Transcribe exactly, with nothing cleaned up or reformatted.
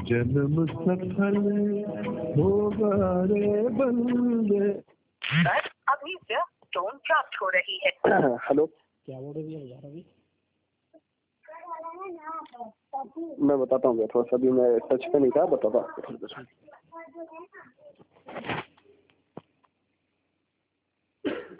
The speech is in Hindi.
जन्म सफल होगा रे बंदे। बस अभी व्यस्त टोन प्राप्त हो रही है। हेलो, क्या बोल रही है यार? अभी मैं बताता हूँ, थोड़ा सा भी मैं सच पे नहीं था, बताता हूँ।